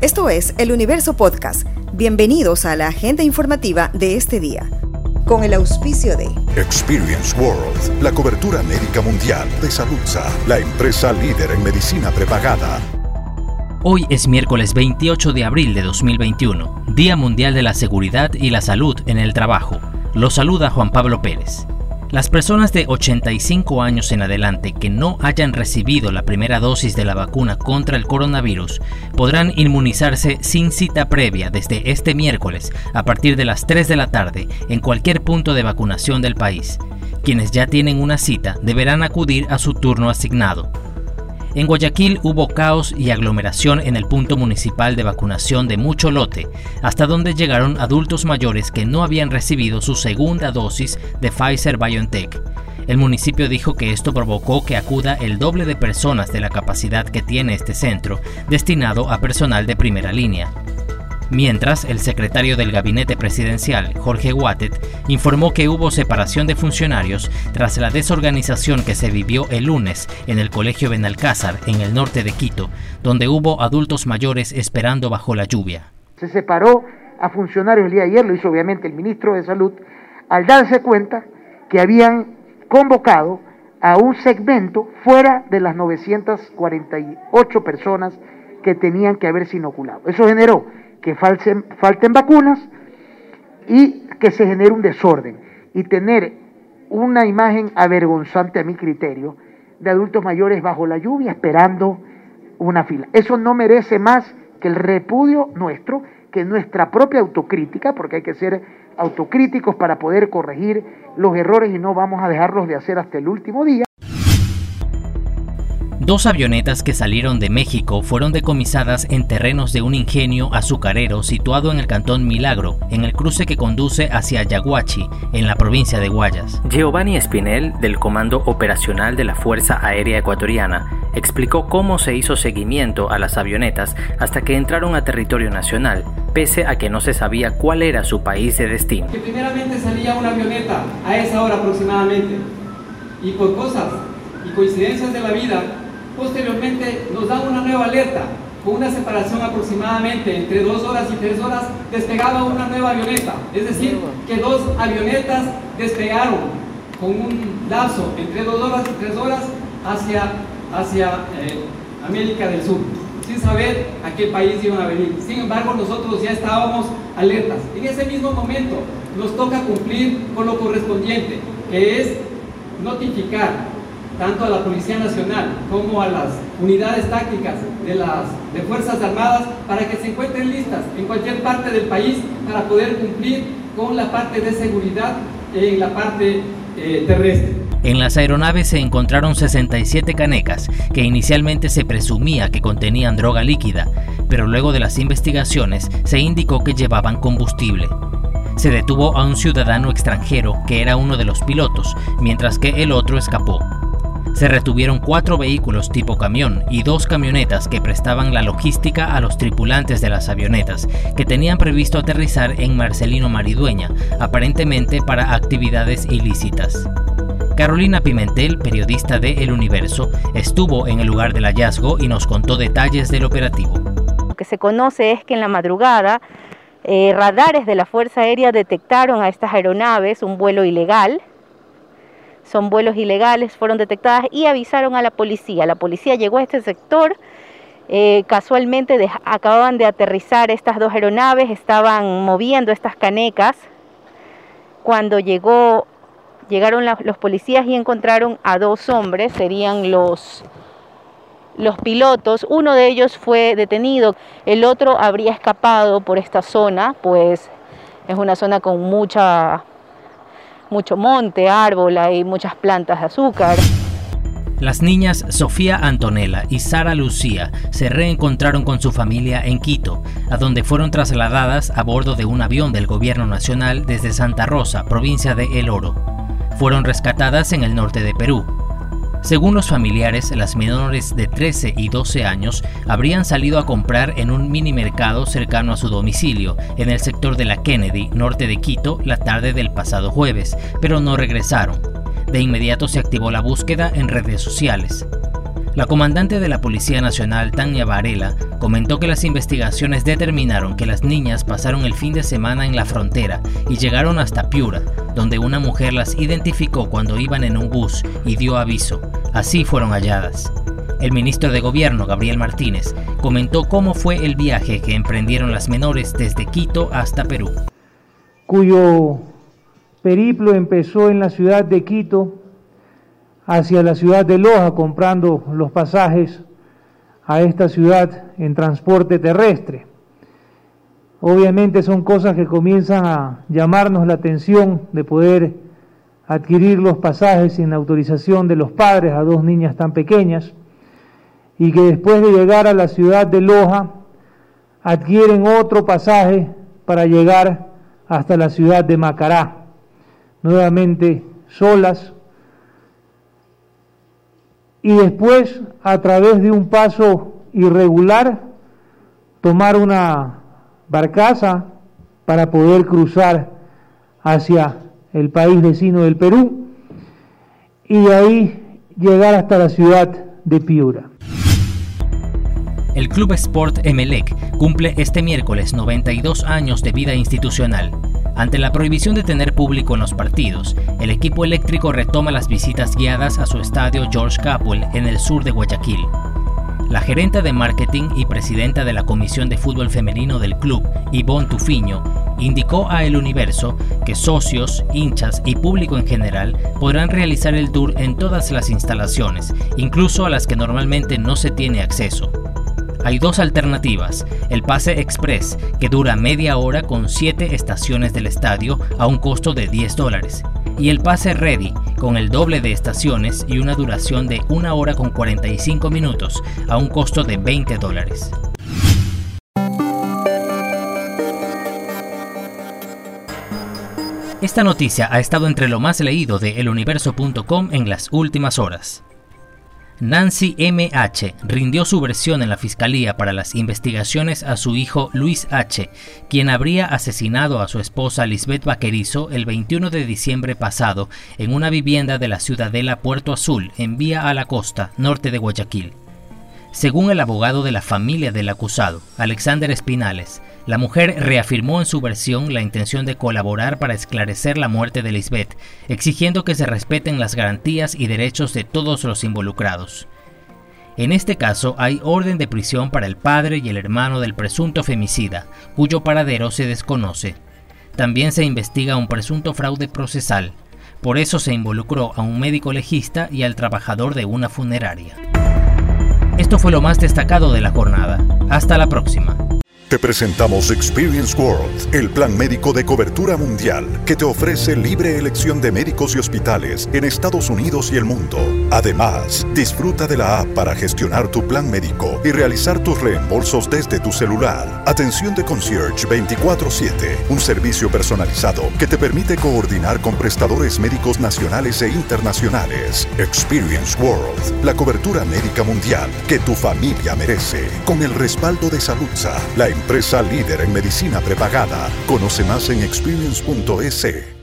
Esto es El Universo Podcast. Bienvenidos a la agenda informativa de este día. Con el auspicio de Experience World, la cobertura médica mundial de Saludza, la empresa líder en medicina prepagada. Hoy es miércoles 28 de abril de 2021, Día Mundial de la Seguridad y la Salud en el Trabajo. Los saluda Juan Pablo Pérez. Las personas de 85 años en adelante que no hayan recibido la primera dosis de la vacuna contra el coronavirus podrán inmunizarse sin cita previa desde este miércoles a partir de las 3 de la tarde en cualquier punto de vacunación del país. Quienes ya tienen una cita deberán acudir a su turno asignado. En Guayaquil hubo caos y aglomeración en el punto municipal de vacunación de Mucho Lote, hasta donde llegaron adultos mayores que no habían recibido su segunda dosis de Pfizer-BioNTech. El municipio dijo que esto provocó que acuda el doble de personas de la capacidad que tiene este centro, destinado a personal de primera línea. Mientras, el secretario del Gabinete Presidencial, Jorge Guatet, informó que hubo separación de funcionarios tras la desorganización que se vivió el lunes en el Colegio Benalcázar, en el norte de Quito, donde hubo adultos mayores esperando bajo la lluvia. Se separó a funcionarios el día de ayer, lo hizo obviamente el ministro de Salud, al darse cuenta que habían convocado a un segmento fuera de las 948 personas que tenían que haberse inoculado. Eso generó que falten vacunas y que se genere un desorden y tener una imagen avergonzante a mi criterio de adultos mayores bajo la lluvia esperando una fila. Eso no merece más que el repudio nuestro, que nuestra propia autocrítica, porque hay que ser autocríticos para poder corregir los errores y no vamos a dejarlos de hacer hasta el último día. Dos avionetas que salieron de México fueron decomisadas en terrenos de un ingenio azucarero situado en el cantón Milagro, en el cruce que conduce hacia Yaguachi, en la provincia de Guayas. Giovanni Espinel, del Comando Operacional de la Fuerza Aérea Ecuatoriana, explicó cómo se hizo seguimiento a las avionetas hasta que entraron a territorio nacional, pese a que no se sabía cuál era su país de destino. Que primeramente salía una avioneta a esa hora aproximadamente, y por cosas y coincidencias de la vida, posteriormente nos dan una nueva alerta, con una separación aproximadamente entre 2 horas y 3 horas, despegaba una nueva avioneta, es decir, que 2 avionetas despegaron con un lapso entre 2 horas y 3 horas hacia América del Sur, sin saber a qué país iban a venir. Sin embargo, nosotros ya estábamos alertas. En ese mismo momento nos toca cumplir con lo correspondiente, que es notificar tanto a la Policía Nacional como a las unidades tácticas de Fuerzas Armadas para que se encuentren listas en cualquier parte del país para poder cumplir con la parte de seguridad en la parte terrestre. En las aeronaves se encontraron 67 canecas que inicialmente se presumía que contenían droga líquida, pero luego de las investigaciones se indicó que llevaban combustible. Se detuvo a un ciudadano extranjero que era uno de los pilotos, mientras que el otro escapó. Se retuvieron 4 vehículos tipo camión y 2 camionetas que prestaban la logística a los tripulantes de las avionetas, que tenían previsto aterrizar en Marcelino Maridueña, aparentemente para actividades ilícitas. Carolina Pimentel, periodista de El Universo, estuvo en el lugar del hallazgo y nos contó detalles del operativo. Lo que se conoce es que en la madrugada radares de la Fuerza Aérea detectaron a estas aeronaves un vuelo ilegal. Son vuelos ilegales, fueron detectadas y avisaron a la policía. La policía llegó a este sector, casualmente acababan de aterrizar estas 2 aeronaves, estaban moviendo estas canecas. Cuando llegaron los policías y encontraron a 2 hombres, serían los pilotos. Uno de ellos fue detenido, el otro habría escapado por esta zona, pues es una zona con mucho monte, árbol, hay muchas plantas de azúcar. Las niñas Sofía Antonella y Sara Lucía se reencontraron con su familia en Quito, a donde fueron trasladadas a bordo de un avión del gobierno nacional desde Santa Rosa, provincia de El Oro. Fueron rescatadas en el norte de Perú. Según los familiares, las menores de 13 y 12 años habrían salido a comprar en un mini mercado cercano a su domicilio, en el sector de la Kennedy, norte de Quito, la tarde del pasado jueves, pero no regresaron. De inmediato se activó la búsqueda en redes sociales. La comandante de la Policía Nacional, Tania Varela, comentó que las investigaciones determinaron que las niñas pasaron el fin de semana en la frontera y llegaron hasta Piura, donde una mujer las identificó cuando iban en un bus y dio aviso. Así fueron halladas. El ministro de Gobierno, Gabriel Martínez, comentó cómo fue el viaje que emprendieron las menores desde Quito hasta Perú. Cuyo periplo empezó en la ciudad de Quito hacia la ciudad de Loja, comprando los pasajes a esta ciudad en transporte terrestre. Obviamente son cosas que comienzan a llamarnos la atención de poder adquirir los pasajes sin autorización de los padres a dos niñas tan pequeñas, y que después de llegar a la ciudad de Loja adquieren otro pasaje para llegar hasta la ciudad de Macará, nuevamente solas, y después a través de un paso irregular tomar una barcaza para poder cruzar hacia el país vecino del Perú y de ahí llegar hasta la ciudad de Piura. El Club Sport Emelec cumple este miércoles 92 años de vida institucional. Ante la prohibición de tener público en los partidos, el equipo eléctrico retoma las visitas guiadas a su estadio George Capwell en el sur de Guayaquil. La gerente de marketing y presidenta de la Comisión de Fútbol Femenino del club, Ivonne Tufiño, indicó a El Universo que socios, hinchas y público en general podrán realizar el tour en todas las instalaciones, incluso a las que normalmente no se tiene acceso. Hay dos alternativas: el pase express, que dura media hora con 7 estaciones del estadio a un costo de $10, y el pase ready, con el doble de estaciones y una duración de 1 hora con 45 minutos a un costo de $20. Esta noticia ha estado entre lo más leído de eluniverso.com en las últimas horas. Nancy M.H. rindió su versión en la Fiscalía para las investigaciones a su hijo Luis H., quien habría asesinado a su esposa Lisbeth Vaquerizo el 21 de diciembre pasado en una vivienda de la Ciudadela Puerto Azul, en Vía a la Costa, norte de Guayaquil. Según el abogado de la familia del acusado, Alexander Espinales, la mujer reafirmó en su versión la intención de colaborar para esclarecer la muerte de Lisbeth, exigiendo que se respeten las garantías y derechos de todos los involucrados. En este caso hay orden de prisión para el padre y el hermano del presunto femicida, cuyo paradero se desconoce. También se investiga un presunto fraude procesal. Por eso se involucró a un médico legista y al trabajador de una funeraria. Esto fue lo más destacado de la jornada. Hasta la próxima. Te presentamos Experience World, el plan médico de cobertura mundial que te ofrece libre elección de médicos y hospitales en Estados Unidos y el mundo. Además, disfruta de la app para gestionar tu plan médico y realizar tus reembolsos desde tu celular. Atención de concierge 24/7, un servicio personalizado que te permite coordinar con prestadores médicos nacionales e internacionales. Experience World, la cobertura médica mundial que tu familia merece, con el respaldo de Saludza, la empresa líder en medicina prepagada. Conoce más en experience.es.